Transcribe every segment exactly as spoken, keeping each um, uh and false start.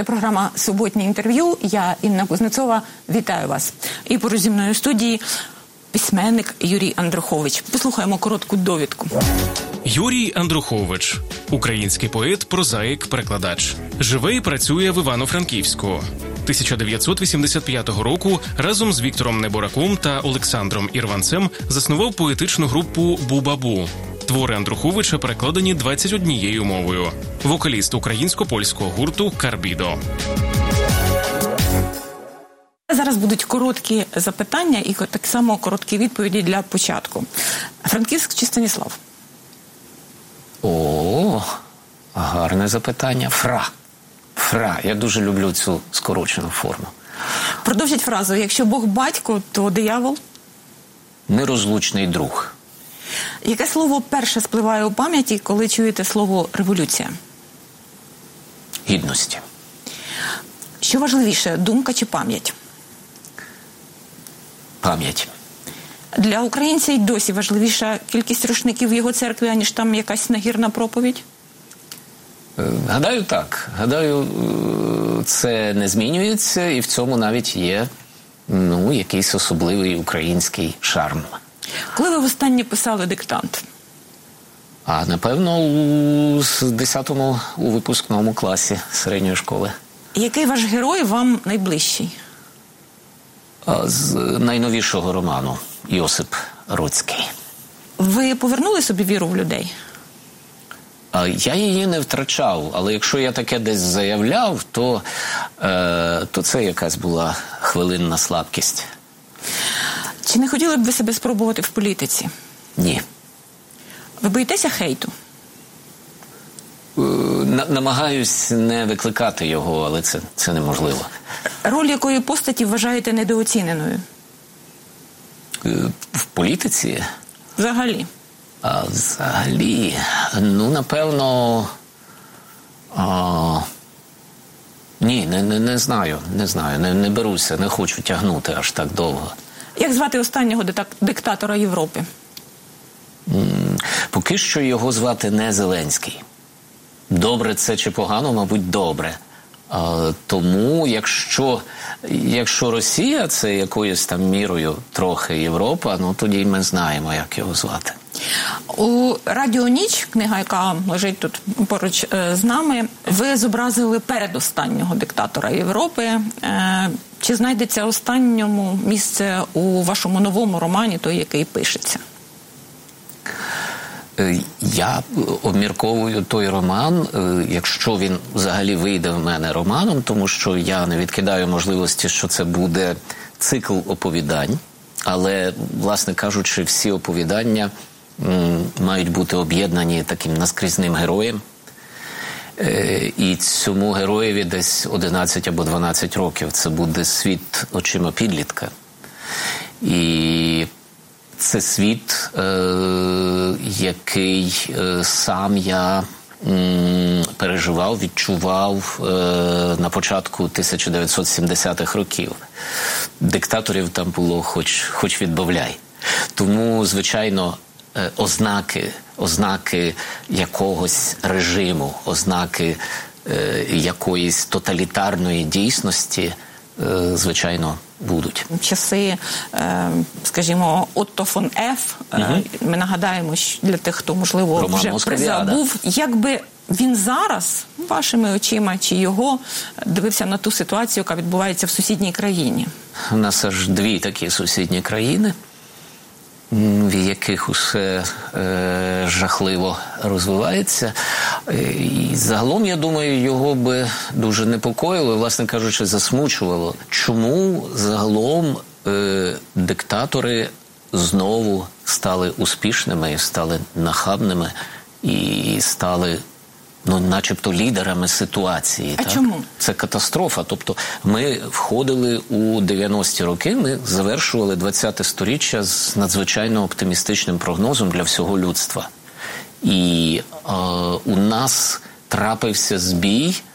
Це програма «Суботнє інтерв'ю». Я, Інна Кузнецова, вітаю вас. І поруч зі мною в студії письменник Юрій Андрухович. Послухаємо коротку довідку. Юрій Андрухович – український поет, прозаїк, перекладач. Живе і працює в Івано-Франківську. тисяча дев'ятсот вісімдесят п'ятого року разом з Віктором Небораком та Олександром Ірванцем заснував поетичну групу «Бу-Ба-Бу». Твори Андруховича перекладені двадцять однією мовою. Вокаліст українсько-польського гурту «Карбідо». Зараз будуть короткі запитання і так само короткі відповіді для початку. Франківськ чи Станіслав? О, гарне запитання. Фра. Фра. Я дуже люблю цю скорочену форму. Продовжіть фразу. Якщо Бог батько, то диявол? Нерозлучний друг. Яке слово перше спливає у пам'яті, коли чуєте слово «революція»? Гідності. Що важливіше, думка чи пам'ять? Пам'ять. Для українця й досі важливіша кількість рушників в його церкві, аніж там якась нагірна проповідь? Гадаю, так. Гадаю, це не змінюється, і в цьому навіть є, ну, якийсь особливий український шарм. Коли ви востаннє писали диктант? А, напевно, у десятому у випускному класі середньої школи. Який ваш герой вам найближчий? А, з найновішого роману Йосип Роцький. Ви повернули собі віру в людей? А, я її не втрачав, але якщо я таке десь заявляв, то, е, то це якась була хвилинна слабкість. Чи не хотіли б ви себе спробувати в політиці? Ні. Ви боїтеся хейту? Намагаюсь не викликати його, але це, це неможливо. Роль якої постаті вважаєте недооціненою? В політиці? Взагалі? А взагалі, ну, напевно... А... Ні, не, не, не знаю, не знаю, не, не беруся, не хочу тягнути аж так довго. Як звати останнього диктатора Європи? Поки що його звати не Зеленський. Добре це чи погано, мабуть, добре. А, тому, якщо, якщо Росія – це якоюсь там мірою трохи Європа, ну тоді ми знаємо, як його звати. У «Радіо Ніч», книга, яка лежить тут поруч е, з нами, ви зобразили передостаннього диктатора Європи. Е, чи знайдеться останньому місце у вашому новому романі, той, який пишеться? Я обмірковую той роман, якщо він взагалі вийде в мене романом, тому що я не відкидаю можливості, що це буде цикл оповідань, але, власне кажучи, всі оповідання м, мають бути об'єднані таким наскрізним героєм. Е, і цьому героєві десь одинадцять або дванадцять років. Це буде світ очима підлітка. І це світ, е, який е, сам я м, переживав, відчував е, на початку тисяча дев'ятсот сімдесятих років. Диктаторів там було хоч, хоч відбавляй. Тому, звичайно, е, ознаки, ознаки якогось режиму, ознаки е, якоїсь тоталітарної дійсності, е, звичайно, будуть. Часи, скажімо, Отто фон Еф, угу. Ми нагадаємо для тих, хто, можливо, Роман вже призабув, як би він зараз, вашими очима, чи його, дивився на ту ситуацію, яка відбувається в сусідній країні? У нас аж дві такі сусідні країни, в яких усе е, жахливо розвивається. І загалом, я думаю, його би дуже непокоїло, власне кажучи, засмучувало. Чому загалом е, диктатори знову стали успішними, стали нахабними і стали, ну, начебто лідерами ситуації. А так? чому? Це катастрофа. Тобто ми входили у дев'яності роки, ми завершували двадцяте сторіччя з надзвичайно оптимістичним прогнозом для всього людства. І е, у нас трапився збій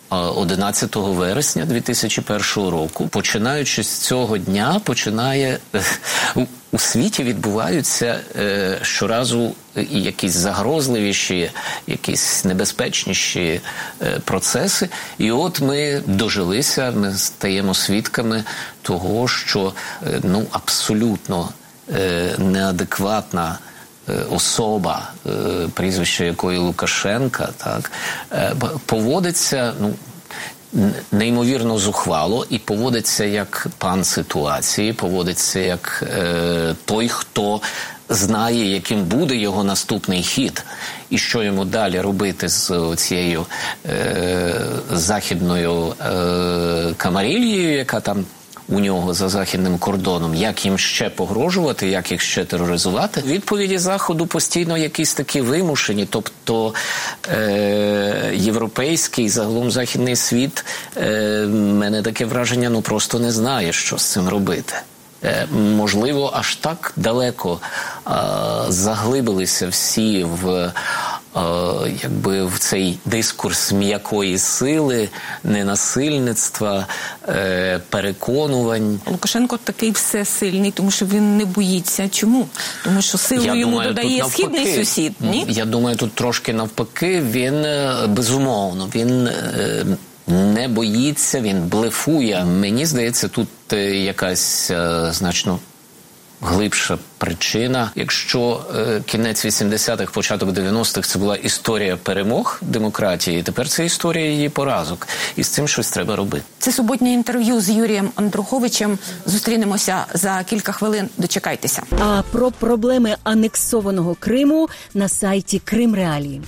одинадцятого вересня дві тисячі першого року. Починаючи з цього дня, починає у світі відбуваються е, щоразу якісь загрозливіші, якісь небезпечніші е, процеси. І от ми дожилися, ми стаємо свідками того, що е, ну абсолютно е, неадекватна особа, прізвище якої Лукашенка, так, поводиться, ну, неймовірно зухвало і поводиться як пан ситуації, поводиться як е, той, хто знає, яким буде його наступний хід, і що йому далі робити з цією е, західною е, камарильєю, яка там у нього за західним кордоном, як їм ще погрожувати, як їх ще тероризувати. Відповіді Заходу постійно якісь такі вимушені, тобто е- європейський, загалом західний світ, е- мене таке враження, ну просто не знає, що з цим робити. Е- можливо, аж так далеко е- заглибилися всі в якби в цей дискурс м'якої сили, ненасильництва, переконувань. Лукашенко такий всесильний, тому що він не боїться. Чому? Тому що силу Я йому думаю, додає східний сусід, ні? Я думаю, тут трошки навпаки. Він, безумовно, він не боїться, він блефує. Мені здається, тут якась значно глибша причина. Якщо е, кінець вісімдесятих, початок дев'яностих це була історія перемог демократії, тепер це історія її поразок. І з цим щось треба робити. Це суботнє інтерв'ю з Юрієм Андруховичем. Зустрінемося за кілька хвилин. Дочекайтеся. А про проблеми анексованого Криму на сайті Крим Реалії.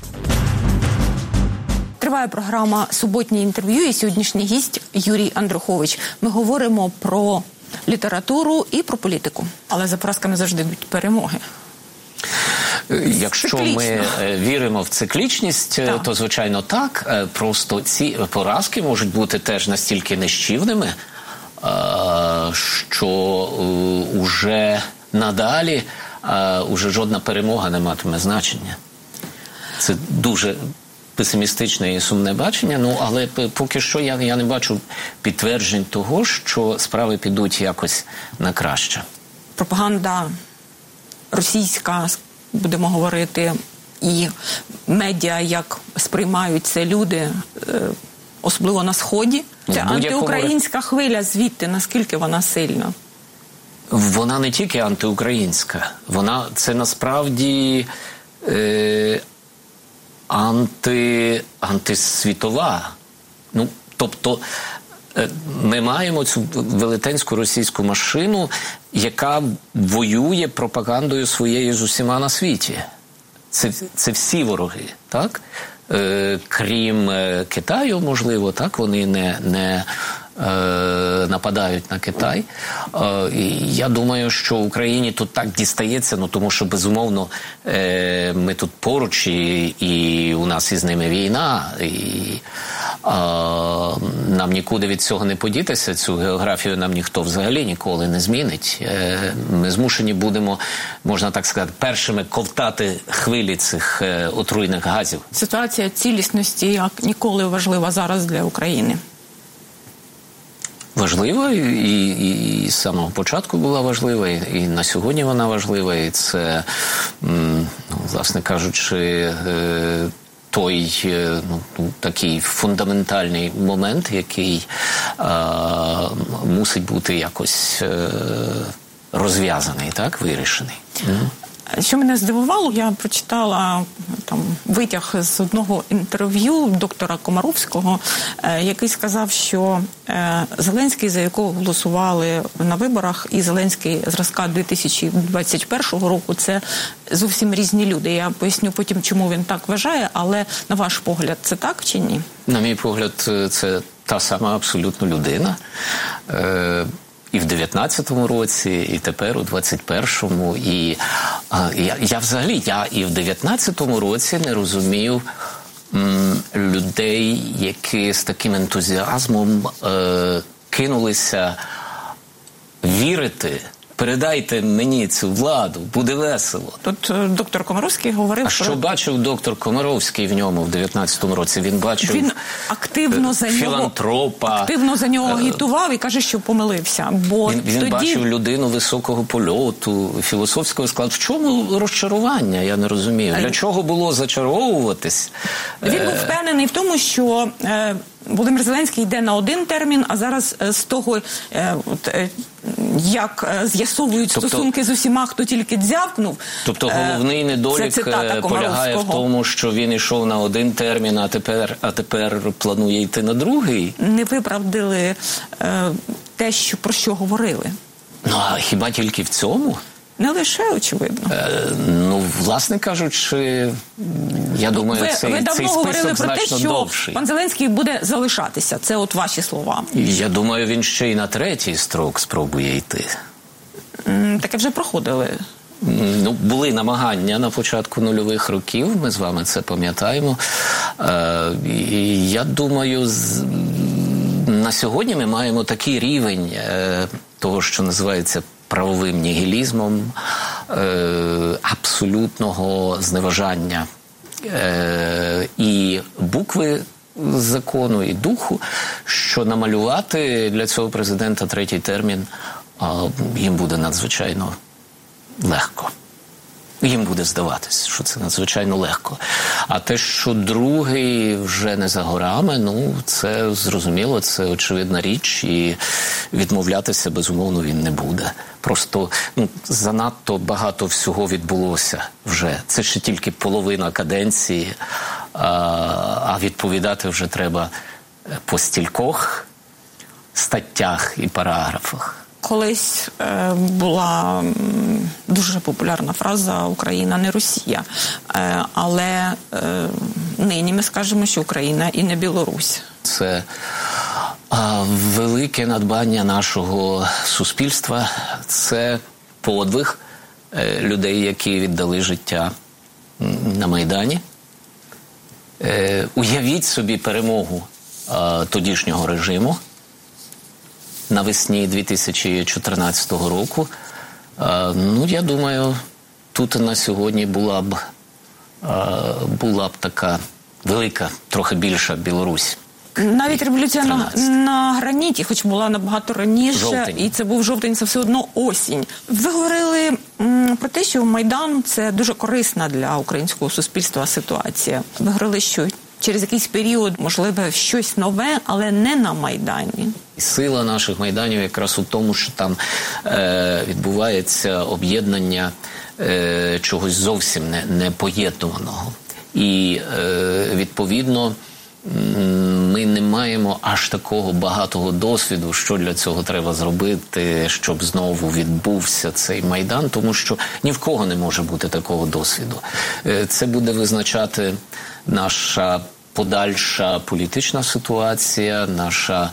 Триває програма «Суботнє інтерв'ю» і сьогоднішній гість Юрій Андрухович. Ми говоримо про літературу і про політику. Але за поразками завжди йдуть перемоги. Якщо Циклічно. ми віримо в циклічність, так. то, звичайно, так. Просто ці поразки можуть бути теж настільки нищівними, що уже надалі уже жодна перемога не матиме значення. Це дуже песимістичне і сумне бачення, ну, але поки що я, я не бачу підтверджень того, що справи підуть якось на краще. Пропаганда російська, будемо говорити, і медіа, як сприймають це люди, особливо на Сході. Ця антиукраїнська хвиля звідти, наскільки вона сильна? Вона не тільки антиукраїнська, вона це насправді е, анти, антисвітова. Ну, тобто ми маємо цю велетенську російську машину, яка воює пропагандою своєю з усіма на світі. Це, це всі вороги, так? Е, крім Китаю, можливо, так? Вони не, не е, нападають на Китай. Е, і я думаю, що Україні тут так дістається, ну, тому що, безумовно, е, ми тут поруч, і, і у нас із ними війна, і е, нам нікуди від цього не подітися, цю географію нам ніхто взагалі ніколи не змінить. Е, ми змушені будемо, можна так сказати, першими ковтати хвилі цих е, отруйних газів. Ситуація цілісності як ніколи важлива зараз для України. Важлива, і, і, і з самого початку була важлива, і, і на сьогодні вона важлива, і це, м, власне кажучи, е, той ну, такий фундаментальний момент, який е, мусить бути якось е, розв'язаний, так, вирішений. Mm-hmm. Що мене здивувало, я прочитала там витяг з одного інтерв'ю доктора Комаровського, е, який сказав, що е, Зеленський, за якого голосували на виборах, і Зеленський зразка дві тисячі двадцять першого року – це зовсім різні люди. Я поясню потім, чому він так вважає, але на ваш погляд, це так чи ні? На мій погляд, це та сама абсолютно людина. Е, І в дев'ятнадцятому році, і тепер у двадцять першому. І а, я, я взагалі, я і в дев'ятнадцятому році не розумів м, людей, які з таким ентузіазмом е, кинулися вірити передайте мені цю владу, буде весело. Тут е, доктор Комаровський говорив А про... що бачив доктор Комаровський в ньому в дев'ятнадцятому році? Він бачив Він активно за нього, філантропа. активно за нього агітував і каже, що помилився. Бо він він тоді... бачив людину високого польоту, філософського складу. В чому розчарування, я не розумію. Для чого було зачаровуватись? Він був впевнений в тому, що е, Володимир Зеленський йде на один термін, а зараз е, з того, е, от, е, як е, з'ясовують тобто, стосунки з усіма, хто тільки дзявкнув. Тобто головний недолік полягає в тому, що він йшов на один термін, а тепер, а тепер планує йти на другий? Не виправдали е, те, що, про що говорили. Ну, а хіба тільки в цьому? Не лише, очевидно. Е, ну, власне кажучи, я думаю, ви, цей, ви давно цей говорили список про те, значно що довший. пан Зеленський буде залишатися. Це от ваші слова. Я думаю, він ще й на третій строк спробує йти. Таке вже проходили. Ну, були намагання на початку нульових років, ми з вами це пам'ятаємо. Е, і я думаю, з, на сьогодні ми маємо такий рівень е, того, що називається правовим нігілізмом, е, абсолютного зневажання е, і букви закону, і духу, що намалювати для цього президента третій термін е, їм буде надзвичайно легко. Їм буде здаватись, що це надзвичайно легко. А те, що другий вже не за горами, ну, це зрозуміло, це очевидна річ, і відмовлятися, безумовно, він не буде. Просто, ну, занадто багато всього відбулося вже. Це ще тільки половина каденції, а, а відповідати вже треба по стількох статтях і параграфах. Колись е, була дуже популярна фраза «Україна не Росія», е, але е, нині ми скажемо, що Україна і не Білорусь. Це а, велике надбання нашого суспільства, це подвиг е, людей, які віддали життя на Майдані. Е, уявіть собі перемогу е, тодішнього режиму навесні дві тисячі чотирнадцятого року. Е, ну, я думаю, тут на сьогодні була б, е, була б така велика, трохи більша Білорусь. Навіть революція на, на граніті, хоч була набагато раніше, жовтень. І це був жовтень, це все одно осінь. Ви говорили м, про те, що Майдан – це дуже корисна для українського суспільства ситуація. Ви говорили, що через якийсь період, можливо, щось нове, але не на Майдані. Сила наших Майданів якраз у тому, що там е, відбувається об'єднання е, чогось зовсім не, не поєднуваного. І, е, відповідно, ми не маємо аж такого багатого досвіду, що для цього треба зробити, щоб знову відбувся цей Майдан, тому що ні в кого не може бути такого досвіду. Це буде визначати наша подальша політична ситуація, наша,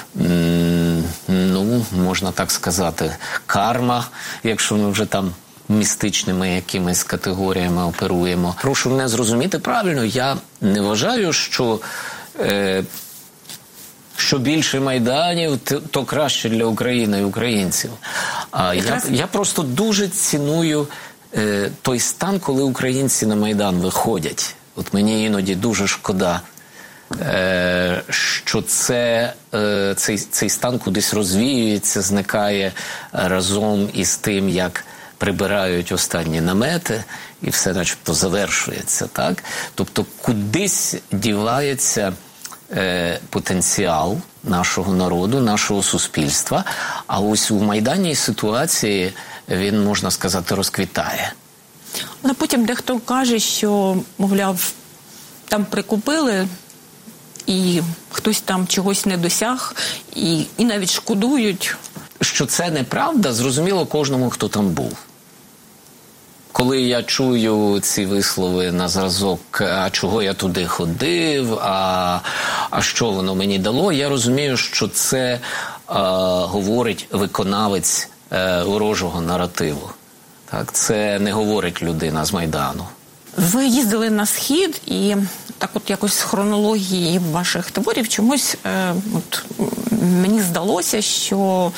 ну, можна так сказати, карма, якщо ми вже там містичними якимись категоріями оперуємо. Прошу мене зрозуміти правильно, я не вважаю, що е, що більше Майданів, то краще для України і українців. А я, я просто дуже ціную е, той стан, коли українці на Майдан виходять. От мені іноді дуже шкода, е, що це, е, цей, цей стан кудись розвіюється, зникає разом із тим, як прибирають останні намети, і все начебто завершується, так? Тобто кудись дівається е, потенціал нашого народу, нашого суспільства, а ось у майданній ситуації він, можна сказати, розквітає. Але потім дехто каже, що, мовляв, там прикупили, і хтось там чогось не досяг, і, і навіть шкодують. Що це неправда, зрозуміло кожному, хто там був. Коли я чую ці вислови на зразок, а чого я туди ходив, а, а що воно мені дало, я розумію, що це а, говорить виконавець а, ворожого наративу. Так, це не говорить людина з Майдану. Ви їздили на Схід, і так от якось з хронології ваших творів чомусь е, от, мені здалося, що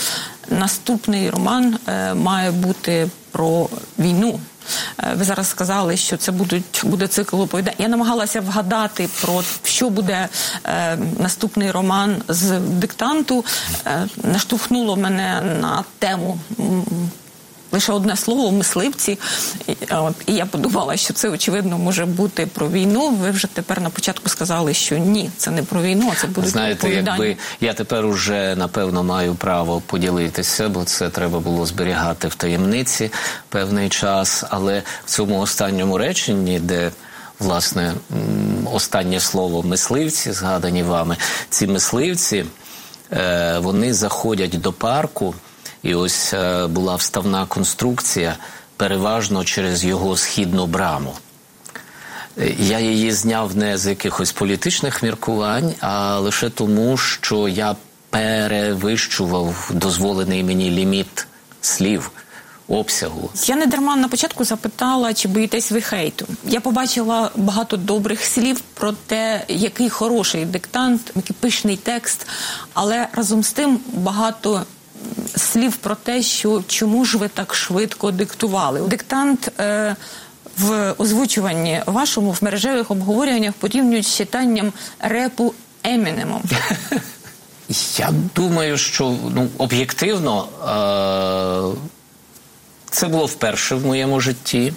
наступний роман е, має бути про війну. Ви зараз сказали, що це будуть, буде цикл оповідань. Я намагалася вгадати, про що буде е, наступний роман з диктанту. Е, наштовхнуло мене на тему лише одне слово – мисливці. І, от, і я подумала, що це, очевидно, може бути про війну. Ви вже тепер на початку сказали, що ні, це не про війну, а це буде Знаєте, оповідання. якби я тепер уже, напевно, маю право поділитися, бо це треба було зберігати в таємниці певний час. Але в цьому останньому реченні, де, власне, останнє слово «мисливці», згадані вами, ці мисливці, вони заходять до парку, і ось е, була вставна конструкція, переважно через його східну браму. Я її зняв не з якихось політичних міркувань, а лише тому, що я перевищував дозволений мені ліміт слів, обсягу. Я не дарма на початку запитала, чи боїтесь ви хейту. Я побачила багато добрих слів про те, який хороший диктант, який пишний текст, але разом з тим багато слів про те, що чому ж ви так швидко диктували. Диктант е, в озвучуванні вашому, в мережевих обговорюваннях порівнюють з читанням репу Емінемом. Я думаю, що ну, об'єктивно е- це було вперше в моєму житті.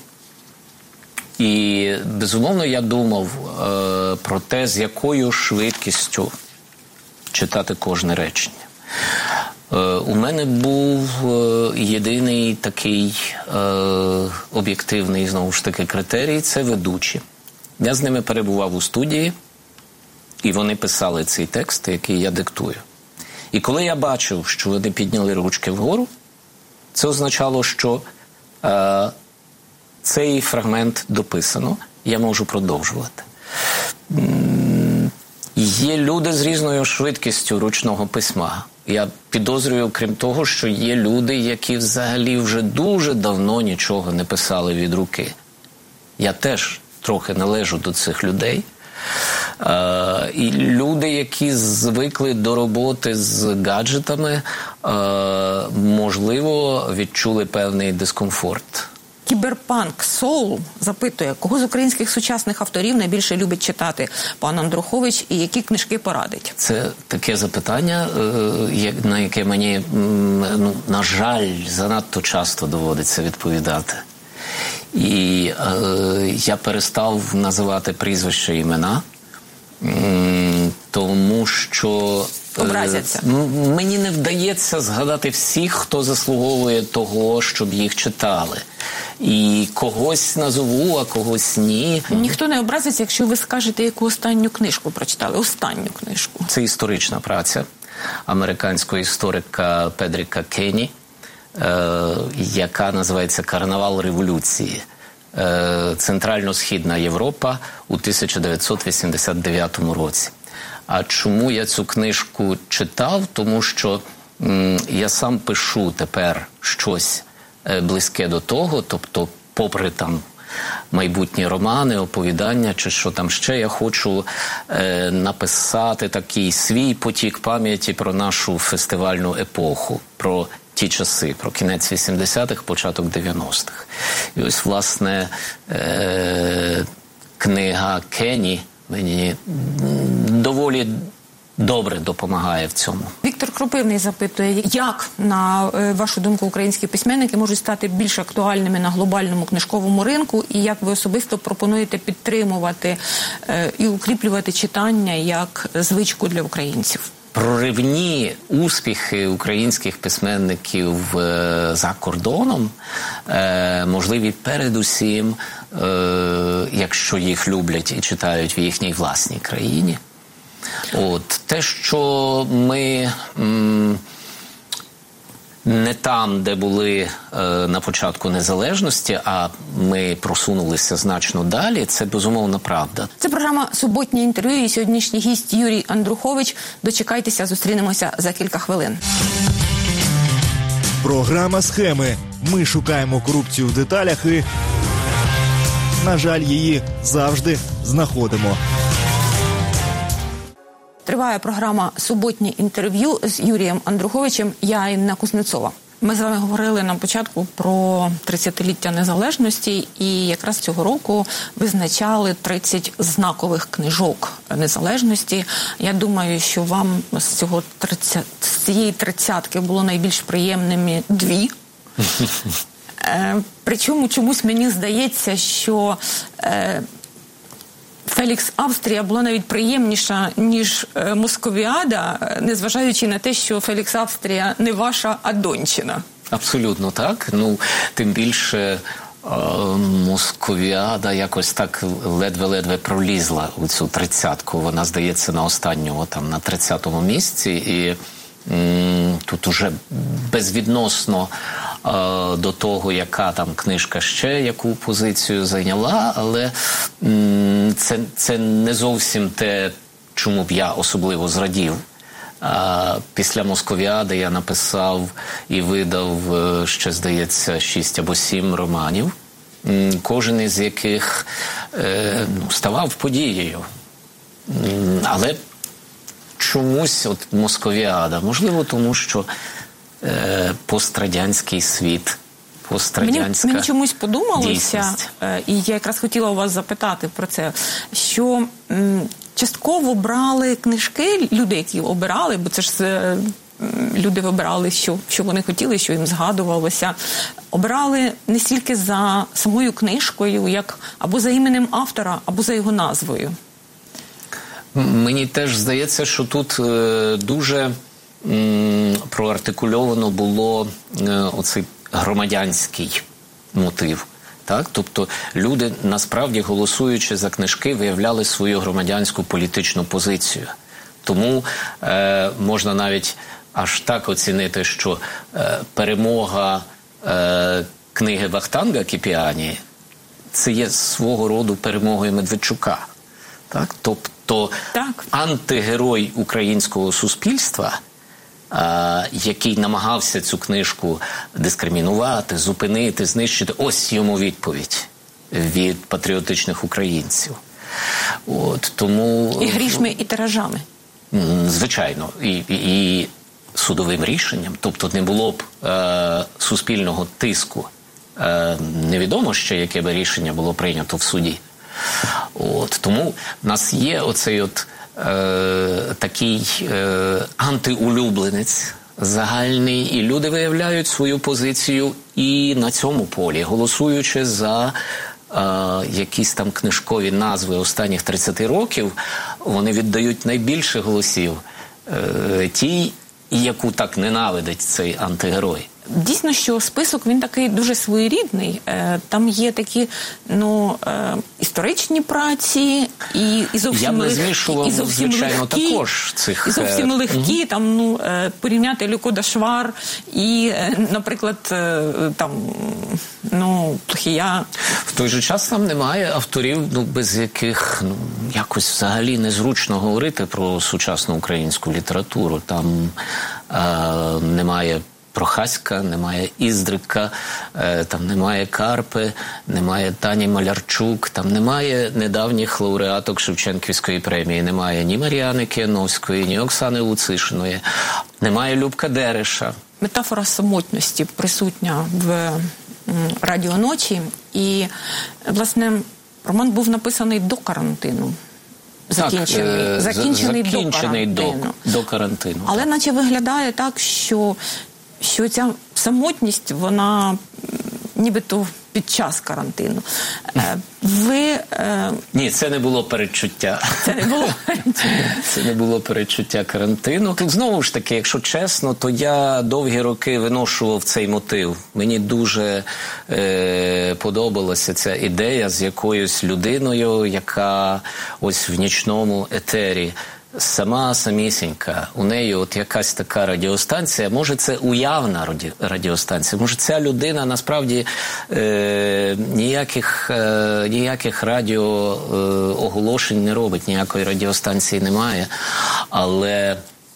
І, безумовно, я думав е- про те, з якою швидкістю читати кожне речення. У мене був єдиний такий е, об'єктивний, знову ж таки, критерій – це ведучі. Я з ними перебував у студії, і вони писали цей текст, який я диктую. І коли я бачив, що вони підняли ручки вгору, це означало, що е, цей фрагмент дописано, я можу продовжувати. Є люди з різною швидкістю ручного письма. Я підозрюю, крім того, що є люди, які взагалі вже дуже давно нічого не писали від руки. Я теж трохи належу до цих людей. Е, і люди, які звикли до роботи з гаджетами, е, можливо, відчули певний дискомфорт. Кіберпанк Соул запитує, кого з українських сучасних авторів найбільше любить читати пан Андрухович і які книжки порадить? Це таке запитання, на яке мені, ну, на жаль, занадто часто доводиться відповідати. І е, я перестав називати прізвища і імена, тому що образяться. Мені не вдається згадати всіх, хто заслуговує того, щоб їх читали. І когось назову, а когось ні. Ніхто не образиться, якщо ви скажете, яку останню книжку прочитали. Останню книжку. Це історична праця американського історика Педріка Кенні, е, яка називається «Карнавал революції. Е, Центрально-східна Європа у тисяча дев'ятсот вісімдесят дев'ятому році». А чому я цю книжку читав? Тому що м, я сам пишу тепер щось е, близьке до того, тобто попри там майбутні романи, оповідання чи що там ще, я хочу е, написати такий свій потік пам'яті про нашу фестивальну епоху, про ті часи, про кінець вісімдесятих, початок дев'яностих. І ось, власне, е, книга Кенні мені доволі добре допомагає в цьому. Віктор Кропивний запитує, як, на вашу думку, українські письменники можуть стати більш актуальними на глобальному книжковому ринку, і як ви особисто пропонуєте підтримувати е, і укріплювати читання як звичку для українців? Проривні успіхи українських письменників е, за кордоном е, можливі передусім, е, якщо їх люблять і читають в їхній власній країні. От, те, що ми м, не там, де були е, на початку незалежності, а ми просунулися значно далі, це безумовно правда. Це програма «Суботнє інтерв'ю» і сьогоднішній гість Юрій Андрухович. Дочекайтеся, зустрінемося за кілька хвилин. Програма «Схеми». Ми шукаємо корупцію в деталях і, на жаль, її завжди знаходимо. Триває програма «Суботнє інтерв'ю» з Юрієм Андруховичем. Я Інна Кузнецова. Ми з вами говорили на початку про тридцятиліття незалежності, і якраз цього року визначали тридцять знакових книжок незалежності. Я думаю, що вам з цього тридцять, з цієї тридцятки було найбільш приємними дві. Е, причому чомусь мені здається, що е, Фелікс Австрія була навіть приємніша, ніж е, Московіада, незважаючи на те, що Фелікс Австрія не ваша, а дончина. Абсолютно так. Ну, тим більше е, Московіада якось так ледве-ледве пролізла у цю тридцятку. Вона, здається, на останньому, там, на тридцятому місці. І м, тут уже безвідносно е, до того, яка там книжка ще яку позицію зайняла, але м, це, це не зовсім те, чому б я особливо зрадів. А після Московіади я написав і видав, ще, здається, шість або сім романів, кожен із яких е, ну, ставав подією. Але чомусь от Московіада, можливо, тому що е, пострадянський світ, пострадянська Мені, мені чомусь подумалося, дійсність. І я якраз хотіла у вас запитати про це, що м, частково брали книжки, люди, які обирали, бо це ж е, люди вибирали, що, що вони хотіли, що їм згадувалося, обирали не стільки за самою книжкою, як або за іменем автора, або за його назвою. Мені теж здається, що тут е, дуже м, проартикульовано було е, оцей громадянський мотив. Так? Тобто люди, насправді, голосуючи за книжки, виявляли свою громадянську політичну позицію. Тому е, можна навіть аж так оцінити, що е, перемога е, книги Вахтанга Кіпіані – це є свого роду перемогою Медведчука. Так? Тобто так. антигерой українського суспільства, а, який намагався цю книжку дискримінувати, зупинити, знищити, ось йому відповідь від патріотичних українців. От, тому... І грішми, і тиражами. Звичайно. І, і, і судовим рішенням. Тобто не було б е, суспільного тиску. Е, невідомо ще, яке б рішення було прийнято в суді. От, тому в нас є оцей от е, такий е, антиулюбленець загальний, і люди виявляють свою позицію і на цьому полі, голосуючи за е, якісь там книжкові назви останніх тридцяти років, вони віддають найбільше голосів е, тій, яку так ненавидить цей антигерой. Дійсно, що список, він такий дуже своєрідний. Там є такі, ну, історичні праці, і, і зовсім Я б не легкі, змішував, і зовсім звичайно, легкі, також цих... І зовсім легкі, угу. там, ну, порівняти Люко Дашвар і, наприклад, там, ну, Плохія. В той же час там немає авторів, ну, без яких, ну, якось взагалі незручно говорити про сучасну українську літературу. Там е, немає Прохаська, немає Іздрика, е, там немає Карпи, немає Тані Малярчук, там немає недавніх лауреаток Шевченківської премії, немає ні Мар'яни Кіановської, ні Оксани Луцишиної, немає Любка Дереша. Метафора самотності присутня в «Радіо ночі», і, власне, роман був написаний до карантину. Закінчений, так, закінчений, закінчений до карантину. До, до карантину. Але так. Наче виглядає так, що, що ця самотність, вона нібито під час карантину. Ви... Е... Ні, це не було передчуття. Це не було Це не було передчуття карантину. Тут знову ж таки, якщо чесно, то я довгі роки виношував цей мотив. Мені дуже е, подобалася ця ідея з якоюсь людиною, яка ось в нічному етері сама самісінька, у неї от якась така радіостанція, може це уявна раді... радіостанція, може ця людина насправді е... ніяких, е... ніяких радіооголошень не робить, ніякої радіостанції немає, але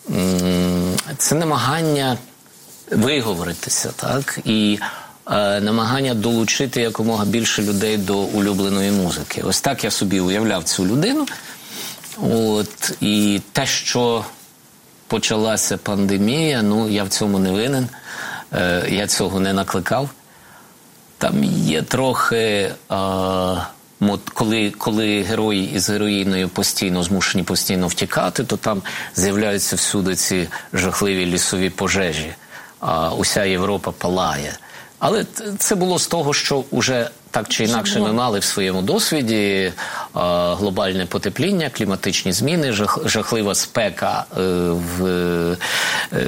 м... це намагання виговоритися, так, і е... намагання долучити якомога більше людей до улюбленої музики. Ось так я собі уявляв цю людину. От, і те, що почалася пандемія, ну, я в цьому не винен, е, я цього не накликав. Там є трохи, а, коли, коли герої із героїною постійно змушені постійно втікати, то там з'являються всюди ці жахливі лісові пожежі, а уся Європа палає. Але це було з того, що вже так чи інакше ми мали в своєму досвіді а, глобальне потепління, кліматичні зміни, жах, жахлива спека е, в е,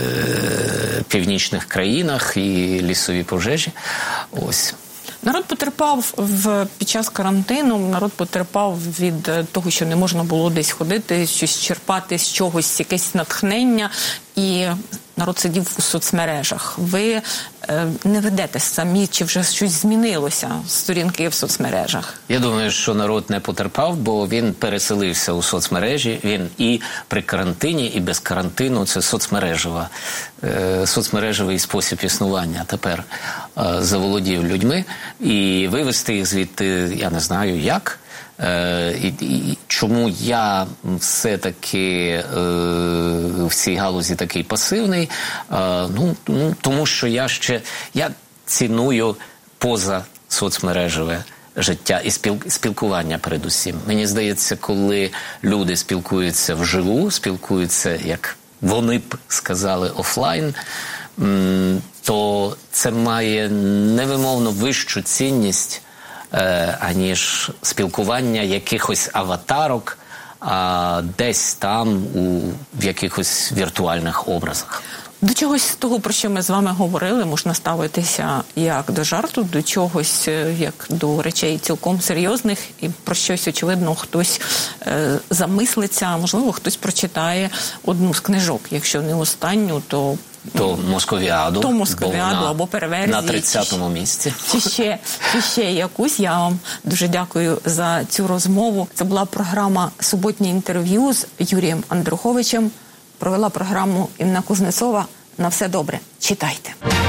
північних країнах і лісові пожежі. Ось. Народ потерпав в, під час карантину, народ потерпав від того, що не можна було десь ходити, щось черпати з чогось, якесь натхнення, і народ сидів у соцмережах. Ви е, не ведете самі, чи вже щось змінилося, сторінки в соцмережах? Я думаю, що народ не потерпав, бо він переселився у соцмережі. Він і при карантині, і без карантину. Це соцмережева, е, соцмережевий спосіб існування тепер е, заволодів людьми. І вивести їх звідти, я не знаю як. Е, і, і чому я все-таки е, в цій галузі такий пасивний? Е, ну, ну, тому що я ще я ціную поза соцмережеве життя і спіл, спілкування передусім. Мені здається, коли люди спілкуються вживу, спілкуються, як вони б сказали, офлайн, м, то це має невимовно вищу цінність, аніж спілкування якихось аватарок а, десь там у, в якихось віртуальних образах. До чогось з того, про що ми з вами говорили, можна ставитися як до жарту, до чогось як до речей цілком серйозних, і про щось, очевидно, хтось е, замислиться, а можливо, хтось прочитає одну з книжок, якщо не останню, то То Московіаду, то Московіаду на, або переверзії. На тридцятому місці. Чи ще, чи ще якусь. Я вам дуже дякую за цю розмову. Це була програма «Суботнє інтерв'ю» з Юрієм Андруховичем. Провела програму Інна Кузнецова. На все добре. Читайте.